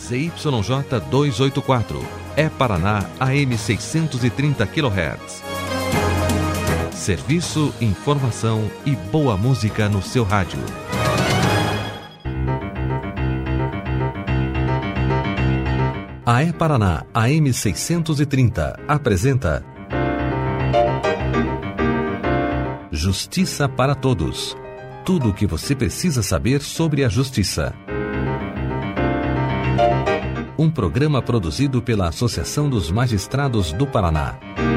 ZYJ 284, Paraná AM 630 kHz. Serviço, informação e boa música no seu rádio. A Paraná AM 630 apresenta Justiça para Todos. Tudo o que você precisa saber sobre a justiça. Um programa produzido pela Associação dos Magistrados do Paraná.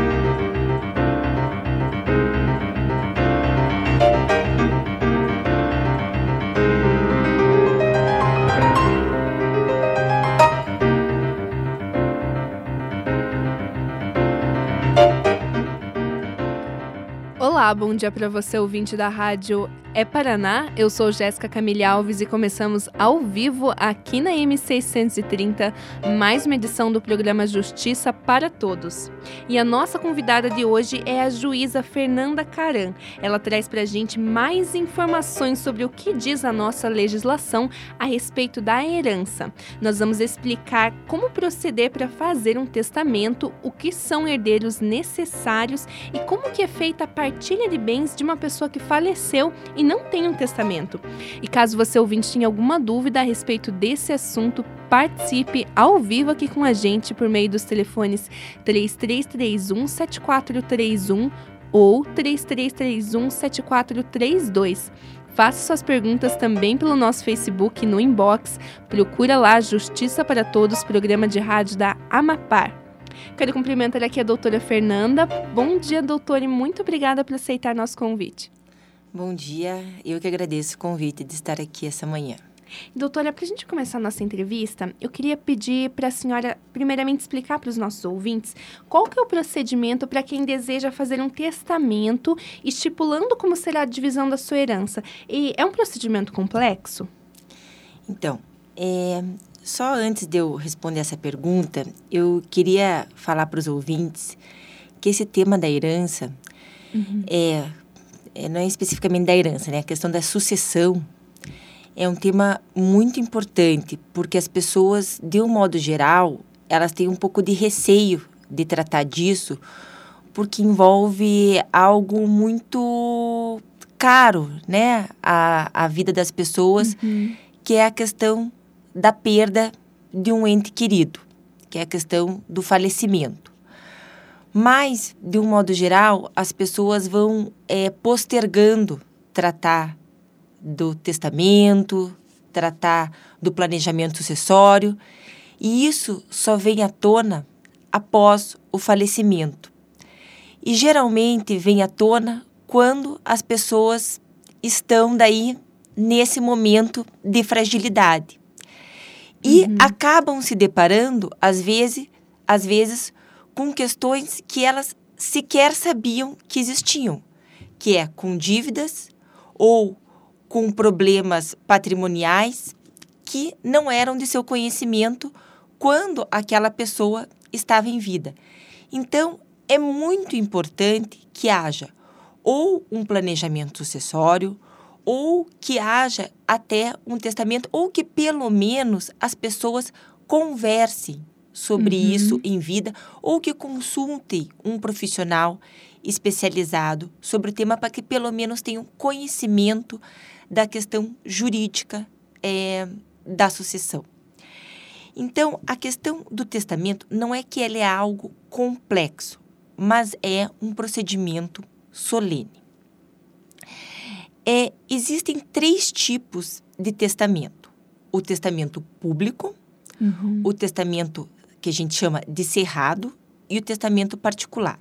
Olá, bom dia para você, ouvinte da rádio Paraná. Eu sou Jéssica Camille Alves e começamos ao vivo aqui na M630, mais uma edição do programa Justiça para Todos. E a nossa convidada de hoje é a juíza Fernanda Caram. Ela traz para a gente mais informações sobre o que diz a nossa legislação a respeito da herança. Nós vamos explicar como proceder para fazer um testamento, o que são herdeiros necessários e como que é feita a partilha de bens de uma pessoa que faleceu e não tem um testamento. E caso você ouvinte tenha alguma dúvida a respeito desse assunto, participe ao vivo aqui com a gente por meio dos telefones 3331-7431 ou 3331-7432. Faça suas perguntas também pelo nosso Facebook no inbox. Procura lá Justiça para Todos, programa de rádio da Amapar. Quero cumprimentar aqui a doutora Fernanda. Bom dia, doutora, e muito obrigada por aceitar nosso convite. Bom dia, eu que agradeço o convite de estar aqui essa manhã. Doutora, para a gente começar a nossa entrevista, eu queria pedir para a senhora, primeiramente, explicar para os nossos ouvintes qual que é o procedimento para quem deseja fazer um testamento, estipulando como será a divisão da sua herança. E é um procedimento complexo? Então, só antes de eu responder essa pergunta, eu queria falar para os ouvintes que esse tema da herança não é especificamente da herança, né? A questão da sucessão é um tema muito importante, porque as pessoas, de um modo geral, elas têm um pouco de receio de tratar disso, porque envolve algo muito caro, né? A vida das pessoas, que é a questão da perda de um ente querido, que é a questão do falecimento. Mas, de um modo geral, as pessoas vão postergando tratar do testamento, tratar do planejamento sucessório, e isso só vem à tona após o falecimento. E geralmente vem à tona quando as pessoas estão daí nesse momento de fragilidade. E acabam se deparando, às vezes, com questões que elas sequer sabiam que existiam, que é com dívidas ou com problemas patrimoniais que não eram de seu conhecimento quando aquela pessoa estava em vida. Então, é muito importante que haja ou um planejamento sucessório, ou que haja até um testamento, ou que pelo menos as pessoas conversem sobre isso em vida, ou que consultem um profissional especializado sobre o tema para que pelo menos tenham conhecimento da questão jurídica da sucessão. Então, a questão do testamento não é que ele é algo complexo, mas é um procedimento solene. Existem 3 tipos de testamento. O testamento público, o testamento que a gente chama de cerrado e o testamento particular.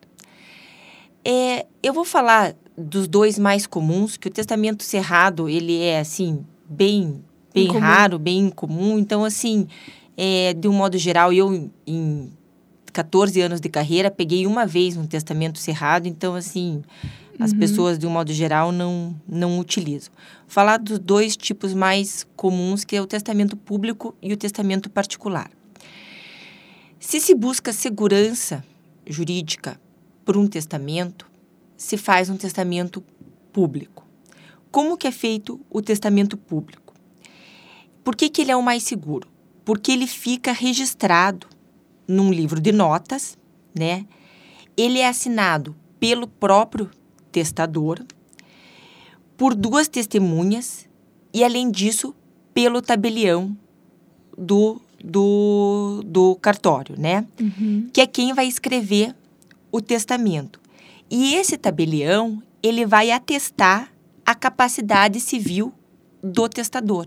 Eu vou falar dos 2 mais comuns, que o testamento cerrado, ele é, assim, bem raro, bem incomum. Então, assim, de um modo geral, eu, em 14 anos de carreira, peguei uma vez um testamento cerrado. Então, assim, as pessoas, de um modo geral, não utilizam. Falar dos 2 tipos mais comuns, que é o testamento público e o testamento particular. Se se busca segurança jurídica por um testamento, se faz um testamento público. Como que é feito o testamento público? Por que ele é o mais seguro? porque ele fica registrado num livro de notas, né? Ele é assinado pelo próprio testador, por 2 testemunhas e, além disso, pelo tabelião do cartório, né? Que é quem vai escrever o testamento. E esse tabelião, ele vai atestar a capacidade civil do testador.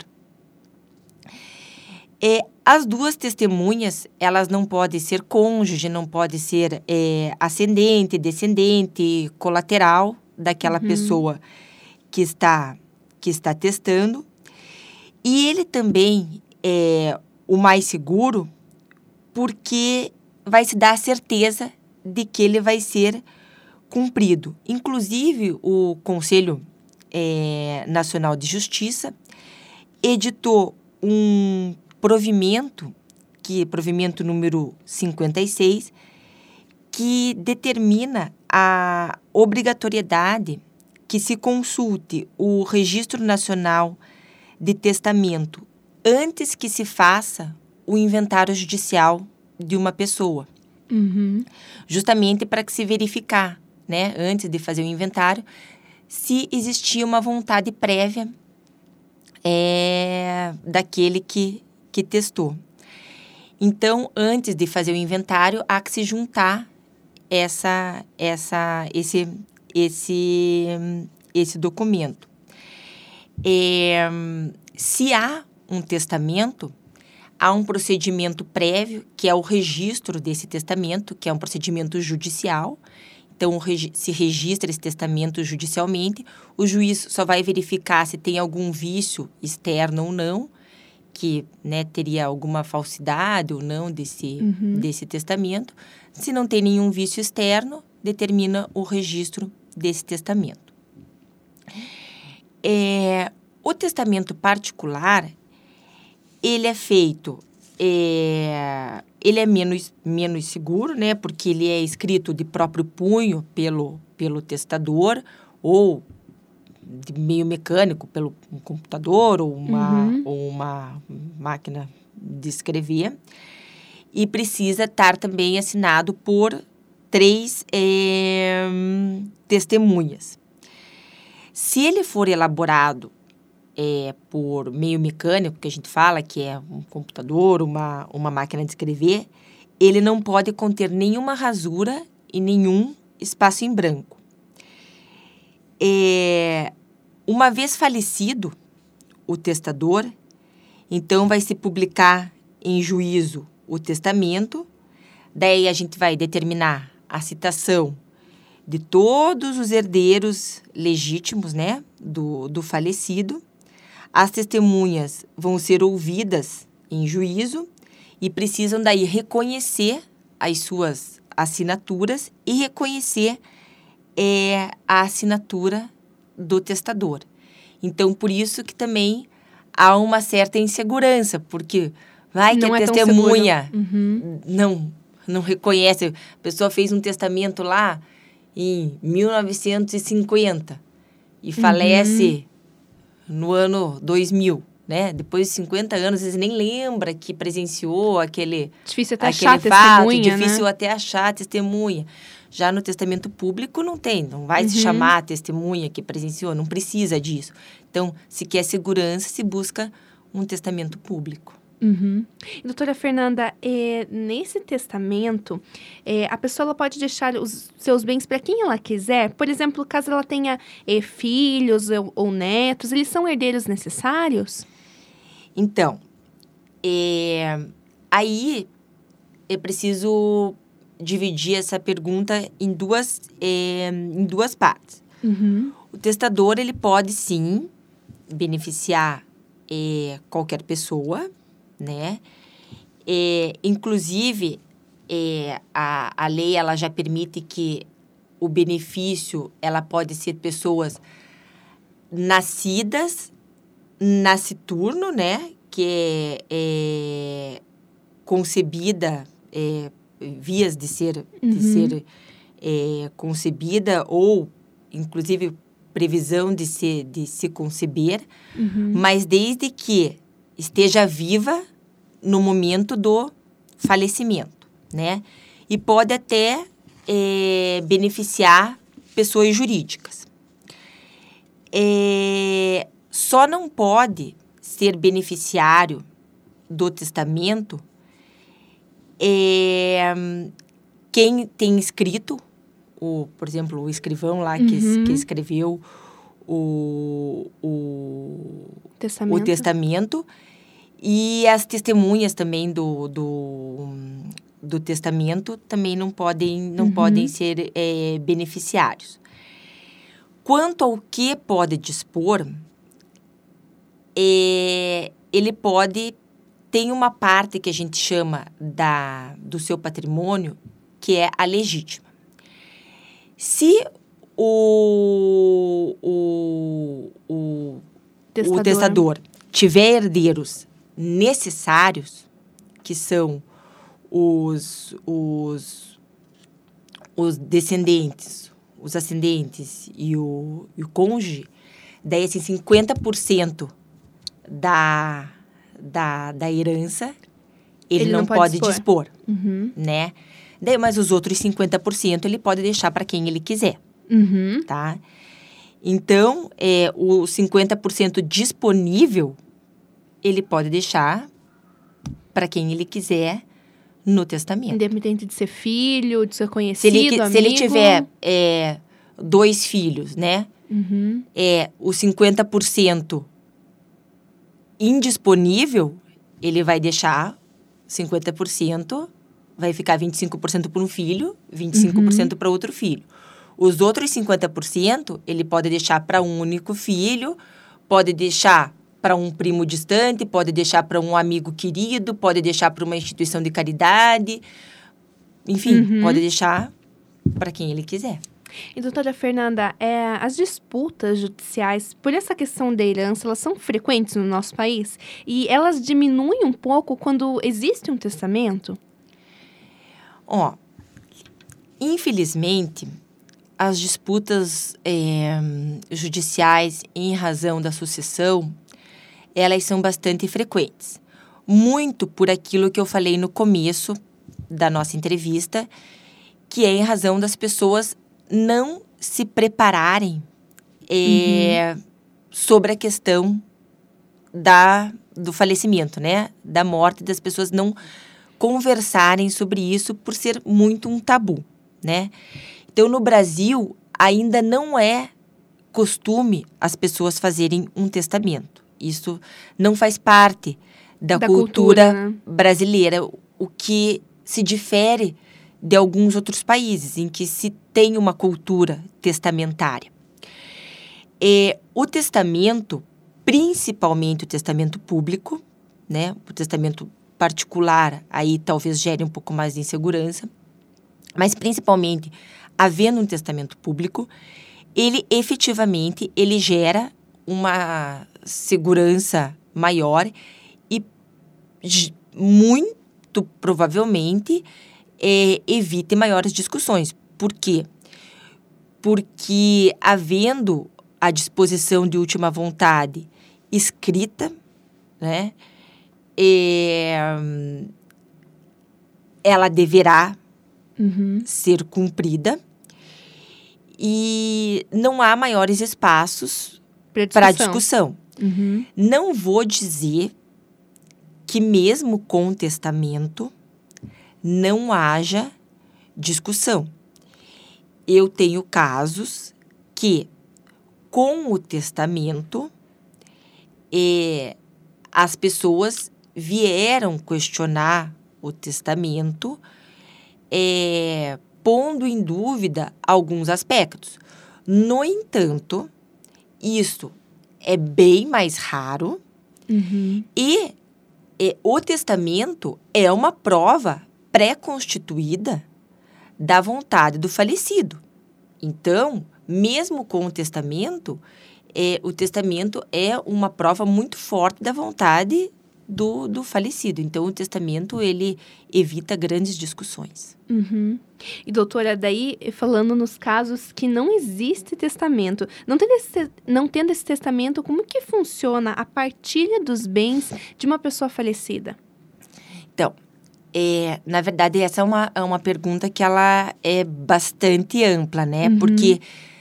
As 2 testemunhas, elas não podem ser cônjuge, não pode ser ascendente, descendente, colateral daquela pessoa que está testando. E ele também é o mais seguro porque vai se dar a certeza de que ele vai ser cumprido. Inclusive, o Conselho Nacional de Justiça editou um provimento número 56, que determina a obrigatoriedade que se consulte o Registro Nacional de Testamento antes que se faça o inventário judicial de uma pessoa. Justamente para que se verificar, né, antes de fazer o inventário, se existia uma vontade prévia daquele que testou. Então, antes de fazer o inventário, há que se juntar esse documento. Se há um testamento, há um procedimento prévio, que é o registro desse testamento, que é um procedimento judicial. Então, se registra esse testamento judicialmente, o juiz só vai verificar se tem algum vício externo ou não, que, né, teria alguma falsidade ou não desse testamento. Se não tem nenhum vício externo, determina o registro desse testamento. O testamento particular, ele é feito, ele é menos seguro, né, porque ele é escrito de próprio punho pelo testador, ou de meio mecânico, pelo computador ou uma máquina de escrever. E precisa estar também assinado por 3 testemunhas. Se ele for elaborado por meio mecânico, que a gente fala, que é um computador, uma máquina de escrever, ele não pode conter nenhuma rasura e nenhum espaço em branco. Uma vez falecido o testador, então vai se publicar em juízo o testamento, daí a gente vai determinar a citação de todos os herdeiros legítimos, né, do falecido. As testemunhas vão ser ouvidas em juízo e precisam daí reconhecer as suas assinaturas e reconhecer a assinatura do testador. Então, por isso que também há uma certa insegurança, porque vai que a testemunha não reconhece. A pessoa fez um testamento lá em 1950 e falece no ano 2000, né? Depois de 50 anos, às vezes nem lembra que presenciou aquele difícil até achar testemunha, difícil, né? até achar testemunha. Já no testamento público não vai se chamar a testemunha que presenciou, não precisa disso. Então, se quer segurança, se busca um testamento público. E, doutora Fernanda, nesse testamento, a pessoa ela pode deixar os seus bens para quem ela quiser? Por exemplo, caso ela tenha filhos ou netos, eles são herdeiros necessários? Então, aí é preciso dividir essa pergunta em duas partes. O testador, ele pode, sim, beneficiar qualquer pessoa, né? Inclusive, a lei ela já permite que o benefício ela pode ser pessoas nascidas nasciturno, né? Que é concebida, vias de ser concebida ou, inclusive, previsão de se conceber, mas desde que esteja viva no momento do falecimento, né? E pode até beneficiar pessoas jurídicas. Só não pode ser beneficiário do testamento quem tem escrito, por exemplo, o escrivão lá que escreveu o testamento e as testemunhas também do testamento também não podem ser beneficiários. Quanto ao que pode dispor, ele tem uma parte que a gente chama do seu patrimônio, que é a legítima. Se o testador tiver herdeiros necessários, que são os descendentes, os ascendentes e o cônjuge, daí assim, 50% da herança ele não pode dispor, né? Daí, mas os outros 50% ele pode deixar para quem ele quiser, tá? Então, o 50% disponível, ele pode deixar para quem ele quiser no testamento. Independente de ser filho, de ser conhecido, amigo. Se ele tiver 2 filhos, né? O 50% indisponível, ele vai deixar 50%, vai ficar 25% para um filho, 25% para outro filho. Os outros 50%, ele pode deixar para um único filho, pode deixar para um primo distante, pode deixar para um amigo querido, pode deixar para uma instituição de caridade, enfim, pode deixar para quem ele quiser. E, doutora Fernanda, as disputas judiciais por essa questão da herança, elas são frequentes no nosso país? E elas diminuem um pouco quando existe um testamento? Infelizmente, as disputas judiciais em razão da sucessão, elas são bastante frequentes. Muito por aquilo que eu falei no começo da nossa entrevista, que é em razão das pessoas não se prepararem sobre a questão do falecimento, né? Da morte, das pessoas não conversarem sobre isso por ser muito um tabu, né? Então, no Brasil, ainda não é costume as pessoas fazerem um testamento. Isso não faz parte da cultura né? brasileira, o que se difere de alguns outros países em que se tem uma cultura testamentária. O testamento, principalmente o testamento público, né? O testamento particular, aí talvez gere um pouco mais de insegurança, mas principalmente, havendo um testamento público, ele efetivamente, ele gera uma segurança maior e muito provavelmente evite maiores discussões. Por quê? Porque havendo a disposição de última vontade escrita, né, ela deverá ser cumprida e não há maiores espaços para discussão. Não vou dizer que mesmo com o testamento não haja discussão. Eu tenho casos que, com o testamento, as pessoas vieram questionar o testamento, pondo em dúvida alguns aspectos. No entanto, isso é bem mais raro e o testamento é uma prova pré-constituída da vontade do falecido. Então, mesmo com o testamento é uma prova muito forte da vontade do falecido. Então, o testamento, ele evita grandes discussões. E, doutora, daí, falando nos casos que não existe testamento, não tendo esse testamento, como que funciona a partilha dos bens de uma pessoa falecida? Então, na verdade, essa é uma pergunta que ela é bastante ampla, né? Porque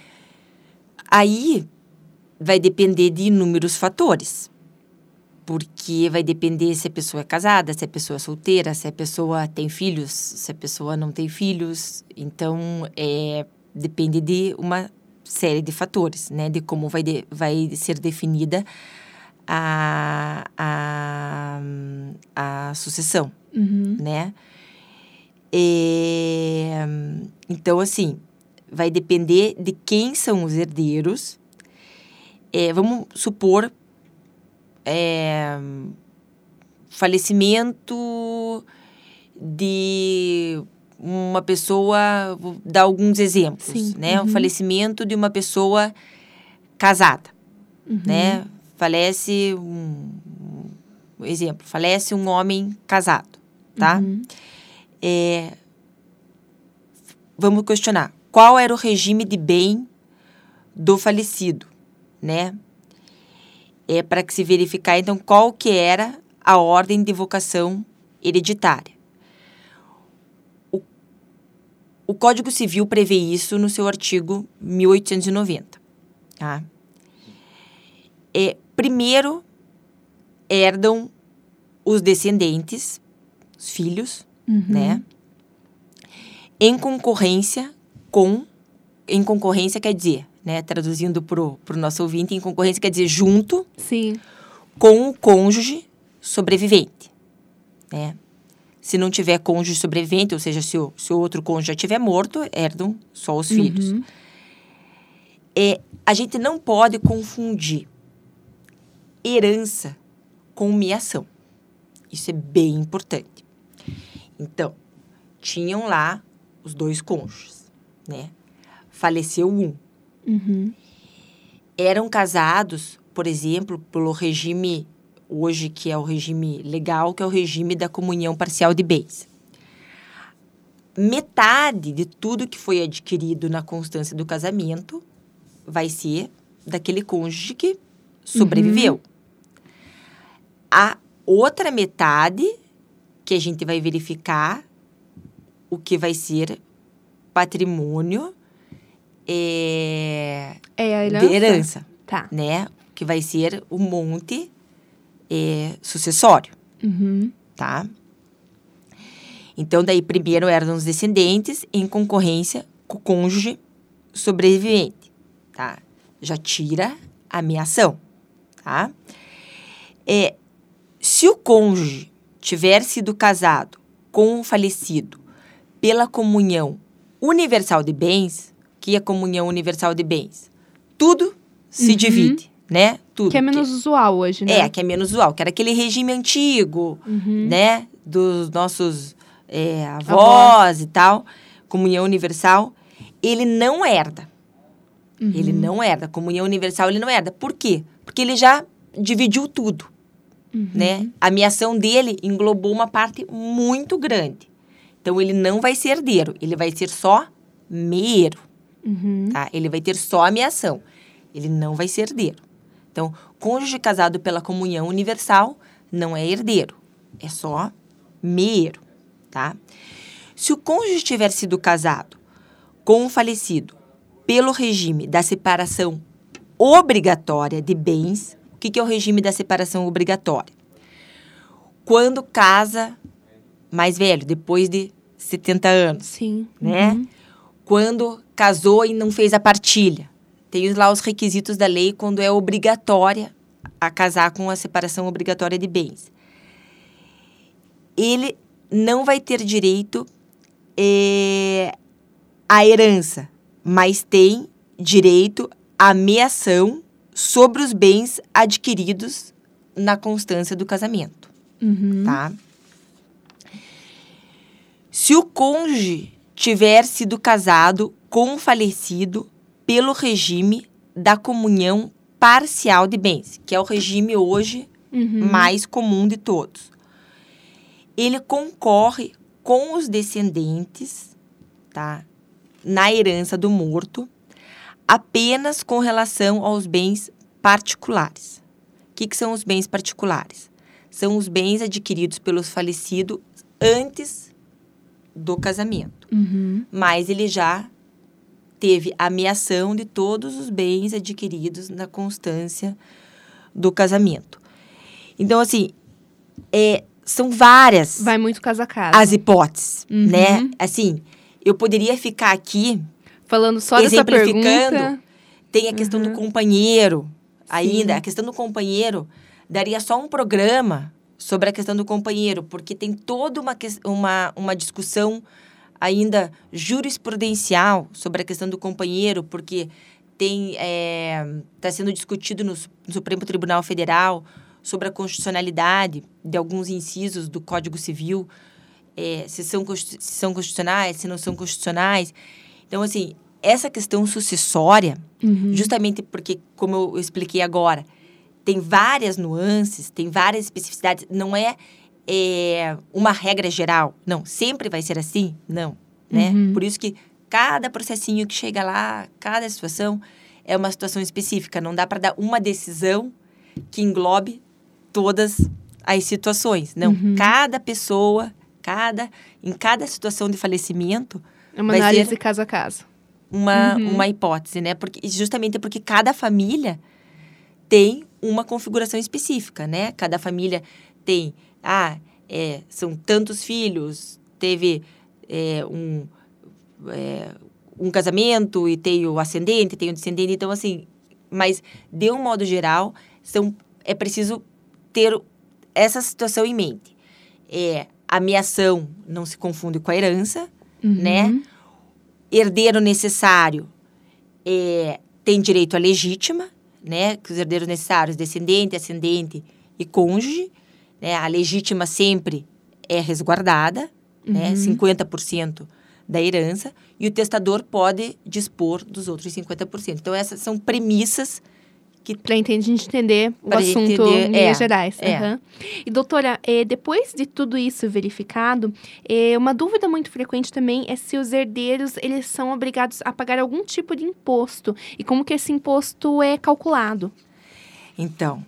aí vai depender de inúmeros fatores. Porque vai depender se a pessoa é casada, se a pessoa é solteira, se a pessoa tem filhos, se a pessoa não tem filhos. Então, depende de uma série de fatores, né? De como vai ser definida a sucessão, né? Então, assim, vai depender de quem são os herdeiros. Vamos supor falecimento de uma pessoa, vou dar alguns exemplos, sim, né? O falecimento de uma pessoa casada, né? Falece falece um homem casado, tá? Vamos questionar, qual era o regime de bem do falecido, né? Para que se verificar, então, qual que era a ordem de vocação hereditária. O Código Civil prevê isso no seu artigo 1890. Tá? Primeiro, herdam os descendentes, os filhos, né? Em concorrência quer dizer, né, traduzindo para o nosso ouvinte, em concorrência quer dizer junto, sim, com o cônjuge sobrevivente, né? Se não tiver cônjuge sobrevivente, ou seja, se o outro cônjuge já estiver morto, herdam só os filhos. A gente não pode confundir herança com meação. Isso é bem importante. Então, tinham lá os dois cônjuges, né? Faleceu um. Eram casados, por exemplo, pelo regime hoje, que é o regime legal, que é o regime da comunhão parcial de bens. Metade de tudo que foi adquirido na constância do casamento vai ser daquele cônjuge que sobreviveu. A outra metade que a gente vai verificar o que vai ser patrimônio a herança? de herança, tá, né? Que vai ser o monte sucessório, tá? Então, daí, primeiro herdam os descendentes em concorrência com o cônjuge sobrevivente, tá? Já tira a meação, tá? Se o cônjuge tiver sido casado com o falecido pela comunhão universal de bens, que é a comunhão universal de bens, tudo se divide, né? Tudo. Que é menos usual hoje, né? Que é menos usual, que era aquele regime antigo, né? Dos nossos avós e tal, comunhão universal, ele não herda. Ele não herda. Comunhão universal, ele não herda. Por quê? Porque ele já dividiu tudo, né? A meação dele englobou uma parte muito grande. Então, ele não vai ser herdeiro, ele vai ser só meeiro, tá? Ele vai ter só a meação, ele não vai ser herdeiro. Então, cônjuge casado pela comunhão universal não é herdeiro, é só meeiro, tá? Se o cônjuge tiver sido casado com o falecido pelo regime da separação obrigatória de bens, o que é o regime da separação obrigatória? Quando casa mais velho, depois de 70 anos. Sim. Né? Quando casou e não fez a partilha. Tem lá os requisitos da lei quando é obrigatória a casar com a separação obrigatória de bens. Ele não vai ter direito à herança, mas tem direito à meação sobre os bens adquiridos na constância do casamento. Tá? Se o cônjuge tiver sido casado com o falecido pelo regime da comunhão parcial de bens, que é o regime hoje mais comum de todos, ele concorre com os descendentes, tá, na herança do morto, apenas com relação aos bens particulares. O que são os bens particulares? São os bens adquiridos pelo falecido antes do casamento. Mas ele já teve ameação de todos os bens adquiridos na constância do casamento. Então, assim, são várias... Vai muito caso a caso. As hipóteses, né? Assim, eu poderia ficar aqui... Falando só dessa pergunta... Tem a questão do companheiro ainda. Sim. A questão do companheiro, daria só um programa sobre a questão do companheiro, porque tem toda uma discussão ainda jurisprudencial sobre a questão do companheiro, porque está sendo discutido no Supremo Tribunal Federal sobre a constitucionalidade de alguns incisos do Código Civil, se são constitucionais, se não são constitucionais. Então, assim, essa questão sucessória, justamente porque, como eu expliquei agora, tem várias nuances, tem várias especificidades, não é uma regra geral. Não, sempre vai ser assim? Não, né? Por isso que cada processinho que chega lá, cada situação é uma situação específica. Não dá para dar uma decisão que englobe todas as situações. Não, cada pessoa, em cada situação de falecimento... É uma análise caso a caso. Uma hipótese, né? Justamente porque cada família tem uma configuração específica, né? Cada família tem... são tantos filhos, teve um casamento e tem o ascendente, tem o descendente. Então, assim, mas de um modo geral, é preciso ter essa situação em mente. A ameação não se confunde com a herança, né? Herdeiro necessário tem direito à legítima, né? Que os herdeiros necessários, descendente, ascendente e cônjuge, né? A legítima sempre é resguardada, né? 50% da herança, e o testador pode dispor dos outros 50%. Então, essas são premissas para a gente entender o assunto em linhas gerais. E, doutora, depois de tudo isso verificado, uma dúvida muito frequente também é se os herdeiros eles são obrigados a pagar algum tipo de imposto e como que esse imposto é calculado. Então,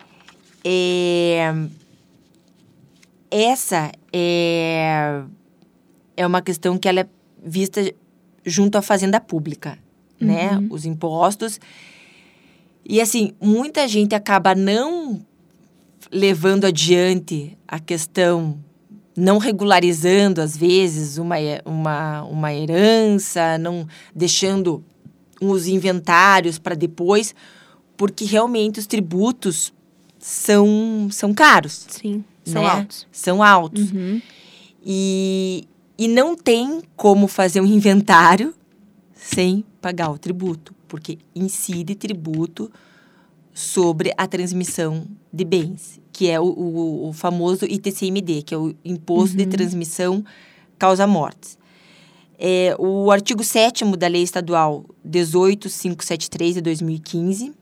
essa é uma questão que ela é vista junto à Fazenda Pública, né? Os impostos. E, assim, muita gente acaba não levando adiante a questão, não regularizando, às vezes, uma herança, não deixando os inventários para depois, porque realmente os tributos são caros. Sim, são né? altos. São altos. E não tem como fazer um inventário sem pagar o tributo, porque incide tributo sobre a transmissão de bens, que é o famoso ITCMD, que é o Imposto de Transmissão Causa-Mortes. O artigo 7º da Lei Estadual 18.573, de 2015,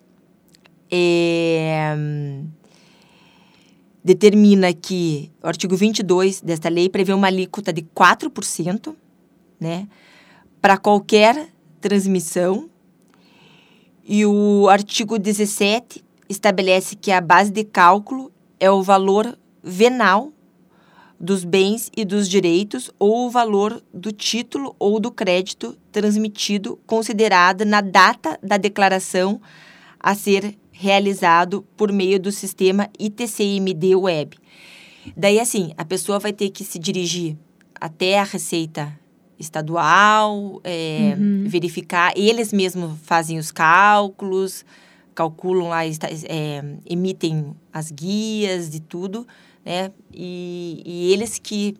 determina que o artigo 22 desta lei prevê uma alíquota de 4%, né, para qualquer transmissão. E o artigo 17 estabelece que a base de cálculo é o valor venal dos bens e dos direitos ou o valor do título ou do crédito transmitido, considerado na data da declaração a ser realizado por meio do sistema ITCMD Web. Daí, assim, a pessoa vai ter que se dirigir até a Receita Estadual, verificar, eles mesmos fazem os cálculos, calculam lá, emitem as guias de tudo, né? E eles que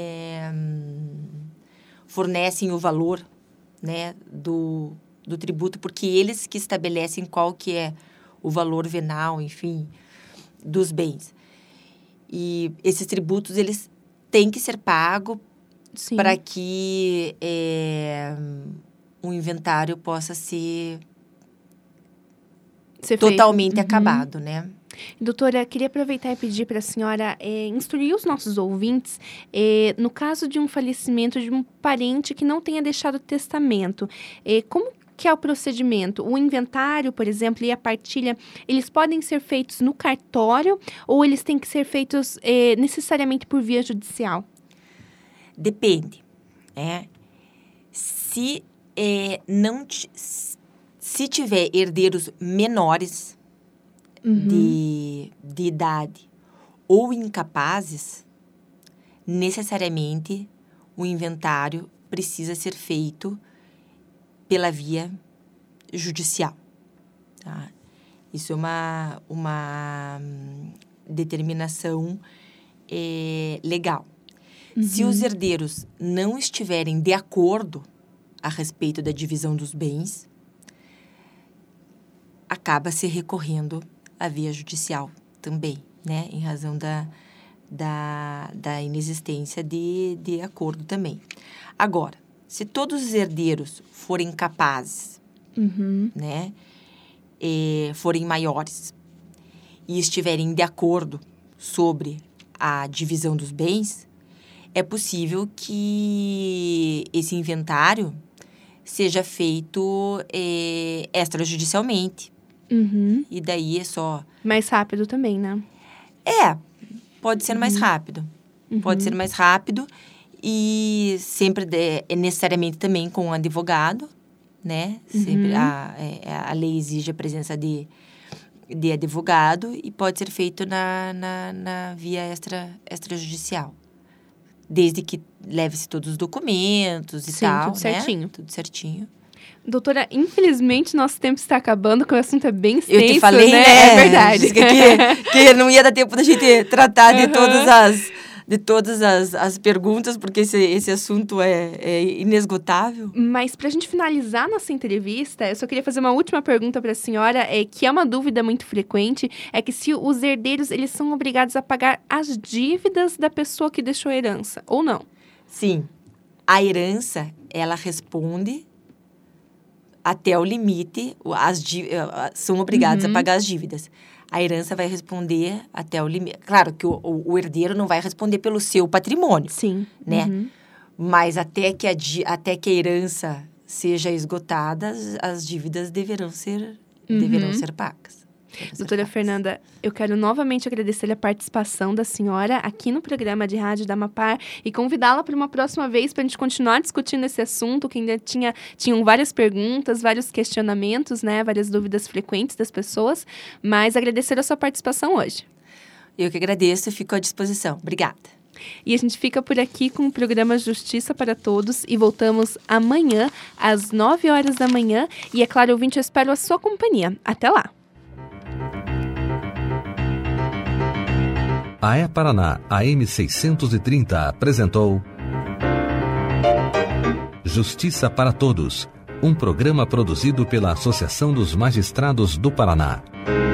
fornecem o valor, né, do tributo, porque eles que estabelecem qual que é o valor venal, enfim, dos bens. E esses tributos, eles têm que ser pagos para que o inventário possa ser totalmente acabado, né? Doutora, queria aproveitar e pedir para a senhora instruir os nossos ouvintes, no caso de um falecimento de um parente que não tenha deixado testamento, como que é o procedimento? O inventário, por exemplo, e a partilha, eles podem ser feitos no cartório ou eles têm que ser feitos necessariamente por via judicial? Depende. Se tiver herdeiros menores de idade ou incapazes, necessariamente o inventário precisa ser feito pela via judicial. Tá? Isso é uma determinação legal. Se os herdeiros não estiverem de acordo a respeito da divisão dos bens, acaba se recorrendo à via judicial também, né? Em razão da inexistência de acordo também. Agora, se todos os herdeiros forem capazes, né? Forem maiores e estiverem de acordo sobre a divisão dos bens, é possível que esse inventário seja feito extrajudicialmente. E daí é só... Mais rápido também, né? Pode ser mais rápido. Pode ser mais rápido e sempre necessariamente também com um advogado, né? Sempre a lei exige a presença de advogado e pode ser feito na via extrajudicial. Desde que leve-se todos os documentos e tal, tudo certinho. Né? Tudo certinho. Doutora, infelizmente nosso tempo está acabando, porque o assunto é bem extenso, eu te falei, né? É verdade. Que não ia dar tempo da gente tratar de todas as perguntas, porque esse assunto é inesgotável. Mas para a gente finalizar nossa entrevista, eu só queria fazer uma última pergunta para a senhora, que é uma dúvida muito frequente, é que se os herdeiros eles são obrigados a pagar as dívidas da pessoa que deixou a herança, ou não? Sim. A herança, ela responde até o limite, são obrigados a pagar as dívidas. A herança vai responder até o limite. Claro que o herdeiro não vai responder pelo seu patrimônio. Sim. Né? Mas até que a herança seja esgotada, as dívidas deverão ser pagas. Doutora Fernanda, eu quero novamente agradecer a participação da senhora aqui no programa de rádio da Amapar e convidá-la para uma próxima vez para a gente continuar discutindo esse assunto, que ainda tinham várias perguntas, vários questionamentos, né, várias dúvidas frequentes das pessoas, mas agradecer a sua participação hoje. Eu que agradeço e fico à disposição. Obrigada. E a gente fica por aqui com o programa Justiça para Todos e voltamos amanhã às 9 horas da manhã e, é claro, ouvinte, eu espero a sua companhia. Até lá! A E-Paraná AM 630 apresentou Justiça para Todos, um programa produzido pela Associação dos Magistrados do Paraná.